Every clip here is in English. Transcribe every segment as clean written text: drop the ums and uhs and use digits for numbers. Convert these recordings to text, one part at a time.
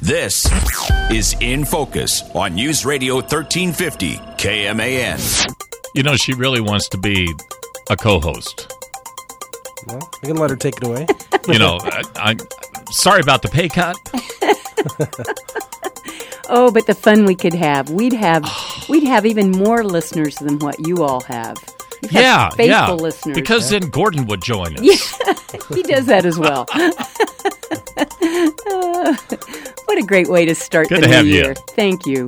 This is In Focus on News Radio 1350 KMAN. You know, she really wants to be a co-host. Well, I can let her take it away. You know, I'm sorry about the pay cut. Oh, but the fun we could have. We'd have even more listeners than what you all have. Yeah, faithful listeners. Because then Gordon would join us. Yeah, he does that as well. What a great way to start Good the to new have you. year. Thank you.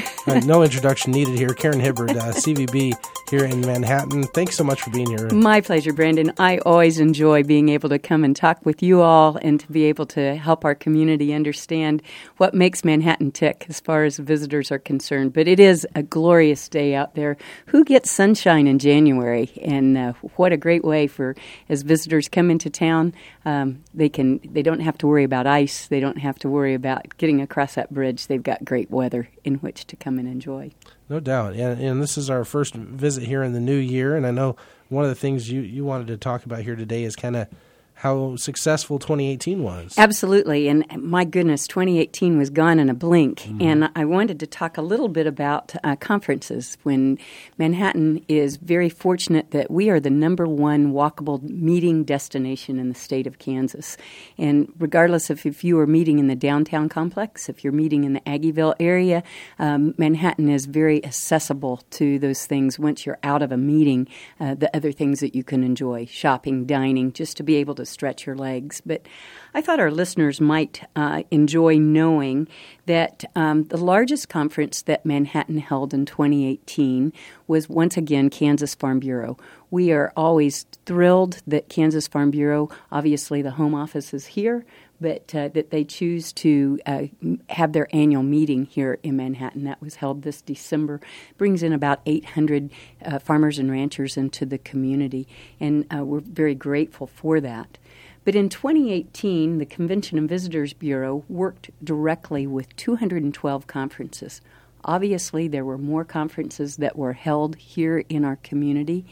No introduction needed here. Karen Hibbard, CVB here in Manhattan. Thanks so much for being here. My pleasure, Brandon. I always enjoy being able to come and talk with you all and to be able to help our community understand what makes Manhattan tick as far as visitors are concerned. But it is a glorious day out there. Who gets sunshine in January? And what a great way for, as visitors come into town, they don't have to worry about ice. They don't have to worry about getting across that bridge. They've got great weather in which to come and enjoy. No doubt. And this is our first visit here in the new year. And I know one of the things you wanted to talk about here today is kind of how successful 2018 was. Absolutely. And my goodness, 2018 was gone in a blink. Mm-hmm. And I wanted to talk a little bit about conferences. When Manhattan is very fortunate that we are the number one walkable meeting destination in the state of Kansas. And regardless of if you are meeting in the downtown complex, if you're meeting in the Aggieville area, Manhattan is very accessible to those things once you're out of a meeting, the other things that you can enjoy, shopping, dining, just to be able to stretch your legs. But I thought our listeners might enjoy knowing that the largest conference that Manhattan held in 2018 was once again Kansas Farm Bureau. We are always thrilled that Kansas Farm Bureau, obviously the home office is here, but that they choose to have their annual meeting here in Manhattan. That was held this December. Brings in about 800 farmers and ranchers into the community, and we're very grateful for that. But in 2018, the Convention and Visitors Bureau worked directly with 212 conferences. Obviously, there were more conferences that were held here in our community,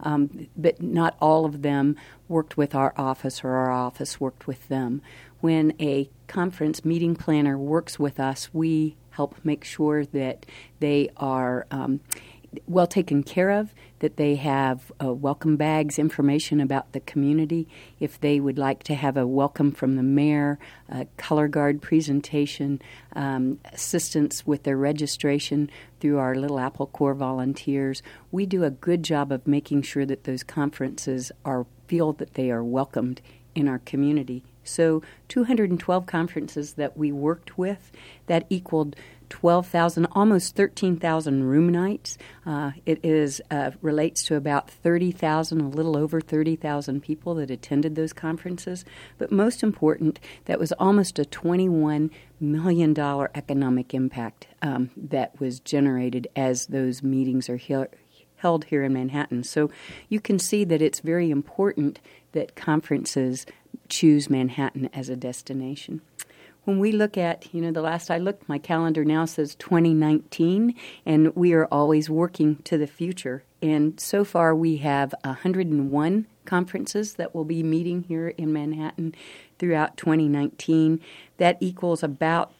but not all of them worked with our office or our office worked with them. When a conference meeting planner works with us, we help make sure that they are well taken care of, that they have welcome bags, information about the community. If they would like to have a welcome from the mayor, a color guard presentation, assistance with their registration through our Little Apple Corps volunteers, we do a good job of making sure that those conferences feel that they are welcomed in our community. So 212 conferences that we worked with, that equaled 12,000, almost 13,000 room nights. It relates to about 30,000, a little over 30,000 people that attended those conferences. But most important, that was almost a $21 million economic impact that was generated as those meetings are held here in Manhattan. So you can see that it's very important that conferences choose Manhattan as a destination. When we look at, the last I looked, my calendar now says 2019, and we are always working to the future. And so far we have 101 conferences that will be meeting here in Manhattan throughout 2019. That equals about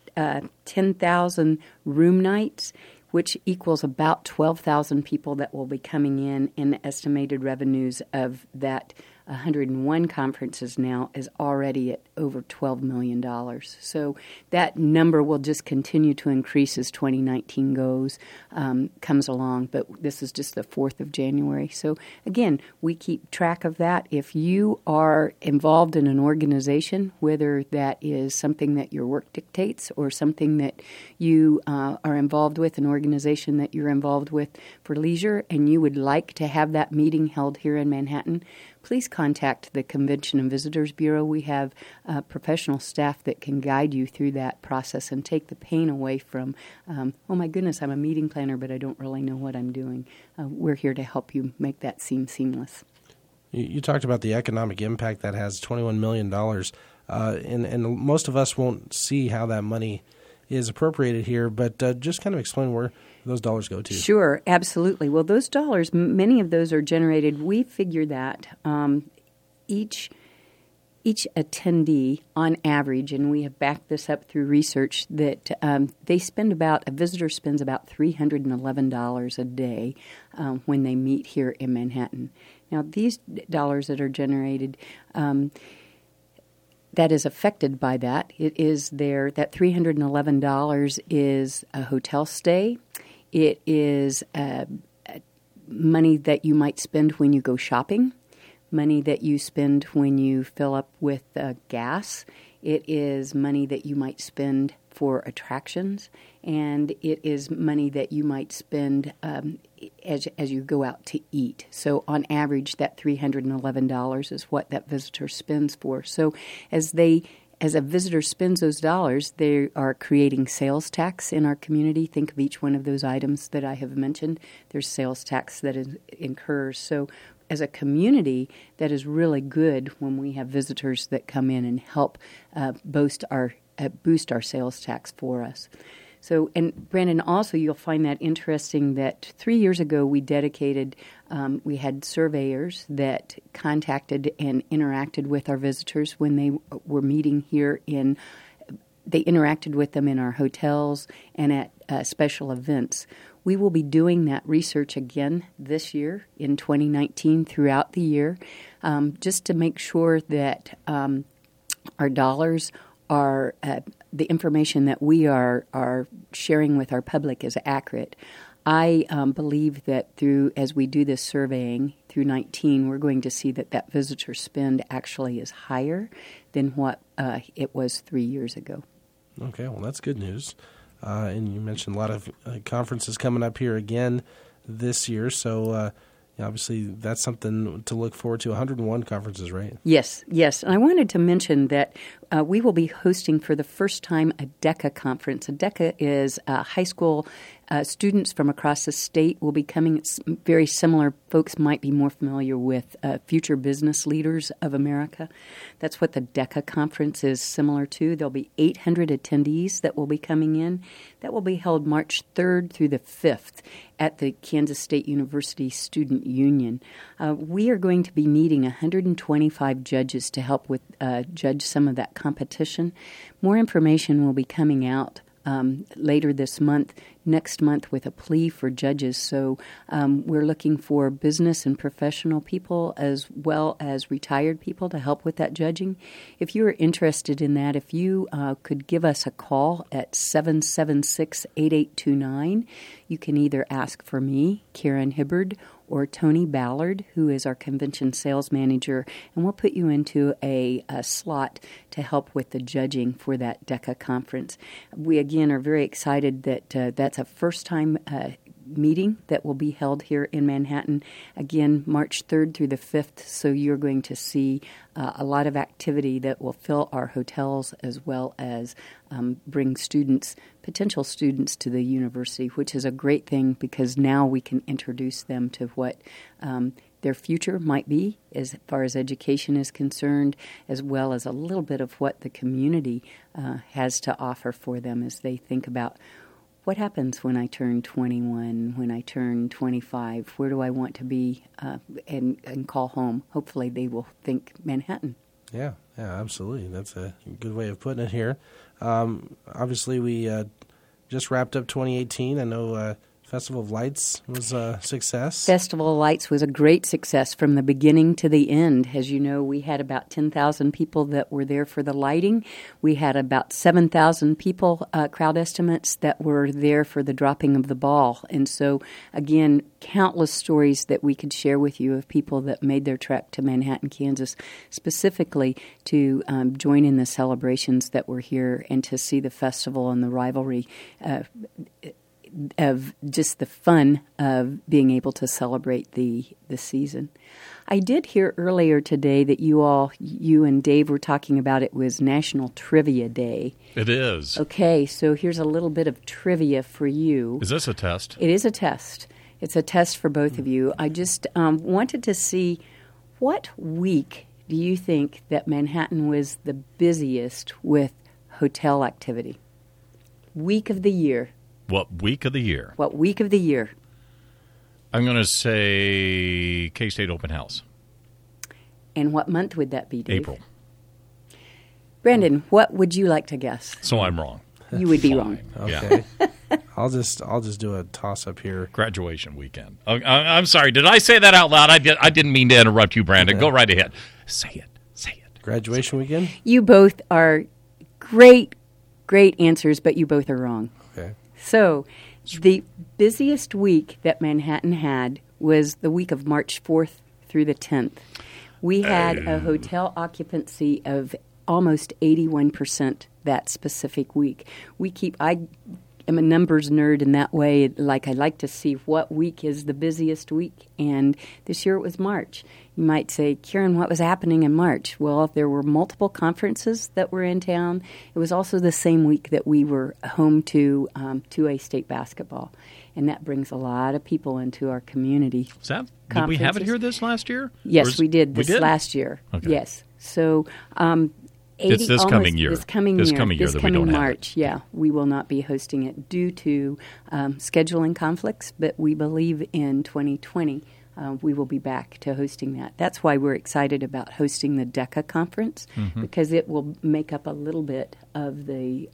10,000 room nights, which equals about 12,000 people that will be coming in, and the estimated revenues of that 101 conferences now is already at over $12 million. So that number will just continue to increase as 2019 comes along. But this is just the 4th of January. So again, we keep track of that. If you are involved in an organization, whether that is something that your work dictates or something that you are involved with, an organization that you're involved with for leisure, and you would like to have that meeting held here in Manhattan, please contact the Convention and Visitors Bureau. We have professional staff that can guide you through that process and take the pain away from, oh my goodness, I'm a meeting planner, but I don't really know what I'm doing. We're here to help you make that seem seamless. You talked about the economic impact that has $21 million, and most of us won't see how that money is appropriated here, but just kind of explain where those dollars go to. Sure, absolutely. Well, those dollars, many of those are generated. We figure that each each attendee, on average, and we have backed this up through research, that a visitor spends about $311 a day when they meet here in Manhattan. Now, these dollars that are generated, that is affected by that. It is that $311 is a hotel stay. It is money that you might spend when you go shopping, money that you spend when you fill up with gas. It is money that you might spend for attractions, and it is money that you might spend as you go out to eat. So on average, that $311 is what that visitor spends for. So as a visitor spends those dollars, they are creating sales tax in our community. Think of each one of those items that I have mentioned. There's sales tax that incurs. So as a community, that is really good when we have visitors that come in and help boost our sales tax for us. So, and Brandon, also you'll find that interesting that 3 years ago we we had surveyors that contacted and interacted with our visitors when they were meeting here they interacted with them in our hotels and at special events. We will be doing that research again this year in 2019 throughout the year, just to make sure that our dollars are the information that we are sharing with our public is accurate. I believe that as we do this surveying through 19, we're going to see that visitor spend actually is higher than what it was 3 years ago. Okay, well, that's good news. And you mentioned a lot of conferences coming up here again this year, so obviously that's something to look forward to. 101 conferences, right? Yes. And I wanted to mention that we will be hosting for the first time a DECA conference. A DECA is high school students from across the state will be coming. It's very similar. Folks might be more familiar with Future Business Leaders of America. That's what the DECA conference is similar to. There'll be 800 attendees that will be coming in. That will be held March 3rd through the 5th at the Kansas State University Student Union. We are going to be needing 125 judges to help with judge some of that competition. More information will be coming out later this month, next month, with a plea for judges. So we're looking for business and professional people as well as retired people to help with that judging. If you are interested in that, if you could give us a call at 776-8829, you can either ask for me, Karen Hibbard, or Tony Ballard, who is our convention sales manager, and we'll put you into a slot to help with the judging for that DECA conference. We, again, are very excited that that's a first-time meeting that will be held here in Manhattan, again, March 3rd through the 5th, so you're going to see a lot of activity that will fill our hotels as well as bring potential students to the university, which is a great thing because now we can introduce them to what their future might be as far as education is concerned, as well as a little bit of what the community has to offer for them as they think about what happens when I turn 21, when I turn 25? Where do I want to be and call home? Hopefully they will think Manhattan. Yeah, absolutely. That's a good way of putting it here. Obviously, we just wrapped up 2018. I know Festival of Lights was a success. Festival of Lights was a great success from the beginning to the end. As you know, we had about 10,000 people that were there for the lighting. We had about 7,000 people, crowd estimates, that were there for the dropping of the ball. And so, again, countless stories that we could share with you of people that made their trek to Manhattan, Kansas, specifically to join in the celebrations that were here and to see the festival and the rivalry of just the fun of being able to celebrate the season. I did hear earlier today that you and Dave were talking about it was National Trivia Day. It is. Okay, so here's a little bit of trivia for you. Is this a test? It is a test. It's a test for both of you. I just wanted to see, what week do you think that Manhattan was the busiest with hotel activity? Week of the year. What week of the year? What week of the year? I'm going to say K-State Open House. And what month would that be, Dave? April. Brandon, what would you like to guess? So I'm wrong. You would be wrong. Okay. I'll just do a toss up here. Graduation weekend. I'm sorry. Did I say that out loud? I didn't mean to interrupt you, Brandon. Go right ahead. Say it. Graduation weekend? You both are great answers, but you both are wrong. Okay. So the busiest week that Manhattan had was the week of March 4th through the 10th. We had a hotel occupancy of almost 81% that specific week. I am a numbers nerd in that way. Like, I like to see what week is the busiest week, and this year it was March. You might say, Karen, what was happening in March? Well, there were multiple conferences that were in town. It was also the same week that we were home to 2A state basketball, and that brings a lot of people into our community. Did we have it here this last year? Yes, we did last year. Okay. Yes. So it's this coming year. This coming that we don't March, have it. yeah, we will not be hosting it due to scheduling conflicts, but we believe in 2020 we will be back to hosting that. That's why we're excited about hosting the DECA conference, because it will make up a little bit of the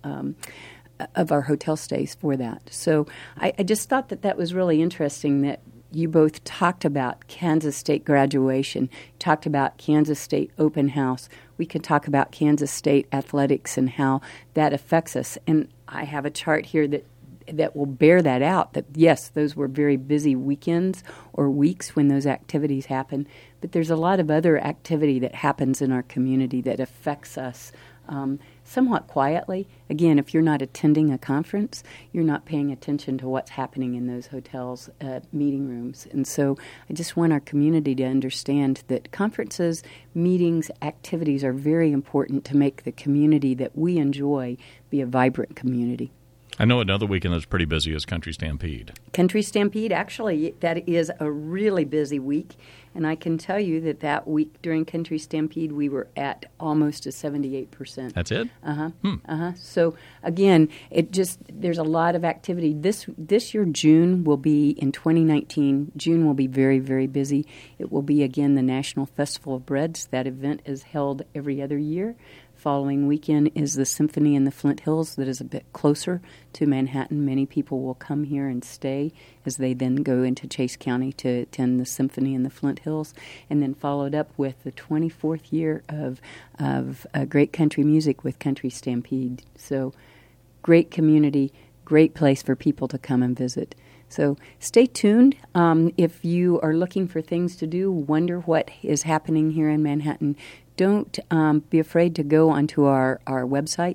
of our hotel stays for that. So I just thought that was really interesting that you both talked about Kansas State graduation, talked about Kansas State open house. We could talk about Kansas State athletics and how that affects us. And I have a chart here that will bear that out, that yes, those were very busy weekends or weeks when those activities happen, but there's a lot of other activity that happens in our community that affects us somewhat quietly. Again, if you're not attending a conference, you're not paying attention to what's happening in those hotels' meeting rooms. And so I just want our community to understand that conferences, meetings, activities are very important to make the community that we enjoy be a vibrant community. I know another weekend that's pretty busy is Country Stampede. Country Stampede, actually, that is a really busy week. And I can tell you that week during Country Stampede, we were at almost a 78%. That's it? So, again, there's a lot of activity. This year, June will be, in 2019, June will be very, very busy. It will be, again, the National Festival of Breads. That event is held every other year. Following weekend is the Symphony in the Flint Hills that is a bit closer to Manhattan. Many people will come here and stay as they then go into Chase County to attend the Symphony in the Flint Hills, and then followed up with the 24th year of great country music with Country Stampede. So great community, great place for people to come and visit. So stay tuned. If you are looking for things to do, wonder what is happening here in Manhattan, don't be afraid to go onto our website,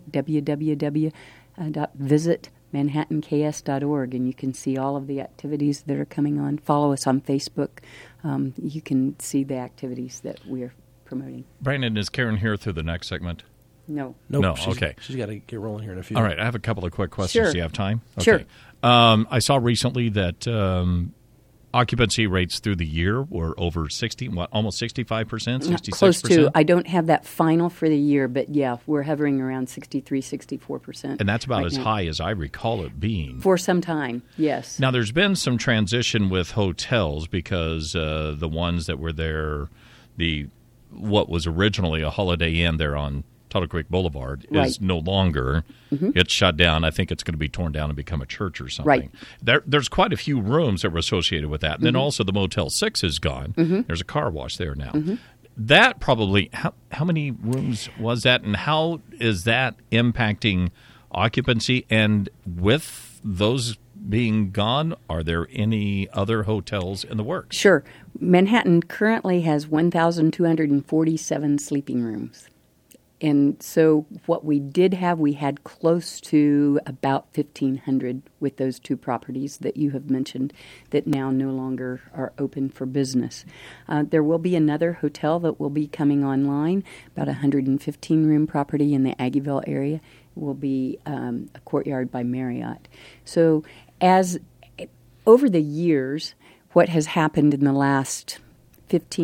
www.visitmanhattanks.org, and you can see all of the activities that are coming on. Follow us on Facebook. You can see the activities that we're promoting. Brandon, is Karen here through the next segment? No. Nope. No, She's okay. She's got to get rolling here in a few. All right, I have a couple of quick questions. Sure. Do you have time? Okay. Sure. I saw recently that occupancy rates through the year were over almost 65%, 66%? Close to. I don't have that final for the year, but yeah, we're hovering around 63, 64%. And that's about right as now. high as I recall it being. For some time, yes. Now, there's been some transition with hotels because the ones that were there, what was originally a Holiday Inn there on Tuttle Creek Boulevard is no longer. It's shut down. I think it's going to be torn down and become a church or something. Right. There's quite a few rooms that were associated with that. And then also the Motel 6 is gone. There's a car wash there now. That probably, how many rooms was that, and how is that impacting occupancy? And with those being gone, are there any other hotels in the works? Sure. Manhattan currently has 1,247 sleeping rooms. And so what we did have, we had close to about 1,500 with those two properties that you have mentioned that now no longer are open for business. There will be another hotel that will be coming online, about a 115-room property in the Aggieville area. It will be a Courtyard by Marriott. So as over the years, what has happened in the last 15,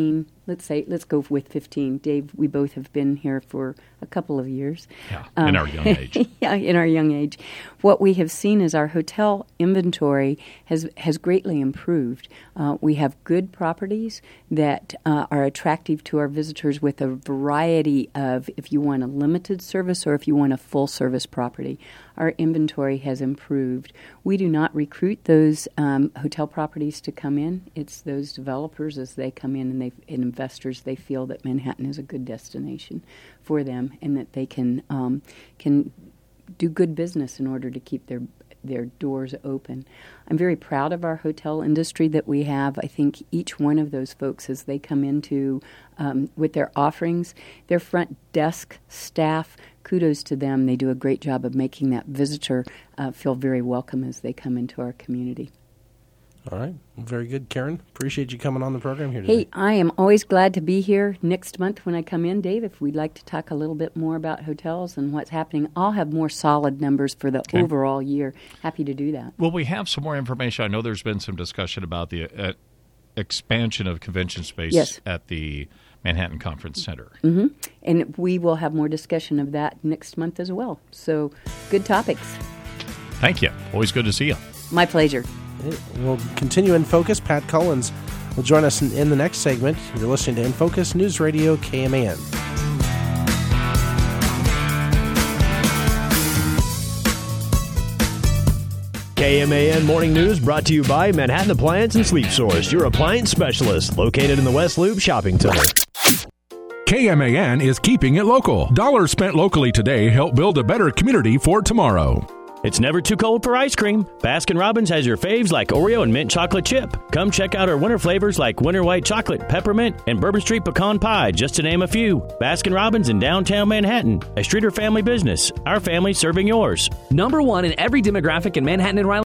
let's go with 15. Dave, we both have been here for a couple of years. Yeah, in our young age. Yeah, in our young age. What we have seen is our hotel inventory has greatly improved. We have good properties that are attractive to our visitors with a variety of, if you want a limited service or if you want a full-service property. Our inventory has improved. We do not recruit those hotel properties to come in. It's those developers as they come in and investors, they feel that Manhattan is a good destination for them and that they can do good business in order to keep their doors open. I'm very proud of our hotel industry that we have. I think each one of those folks, as they come into with their offerings, their front desk staff, kudos to them. They do a great job of making that visitor feel very welcome as they come into our community. All right. Very good, Karen. Appreciate you coming on the program here today. Hey, I am always glad to be here next month when I come in, Dave. If we'd like to talk a little bit more about hotels and what's happening, I'll have more solid numbers for the overall year. Happy to do that. Well, we have some more information. I know there's been some discussion about the expansion of convention space at the Manhattan Conference Center. Mm-hmm. And we will have more discussion of that next month as well. So, good topics. Thank you. Always good to see you. My pleasure. We'll continue In Focus. Pat Collins will join us in the next segment. You're listening to In Focus News Radio KMAN. KMAN Morning News brought to you by Manhattan Appliance and Sleep Source, your appliance specialist, located in the West Loop Shopping Center. KMAN is keeping it local. Dollars spent locally today help build a better community for tomorrow. It's never too cold for ice cream. Baskin-Robbins has your faves like Oreo and mint chocolate chip. Come check out our winter flavors like winter white chocolate, peppermint, and Bourbon Street pecan pie, just to name a few. Baskin-Robbins in downtown Manhattan, a Streeter family business. Our family serving yours. Number one in every demographic in Manhattan and Rhode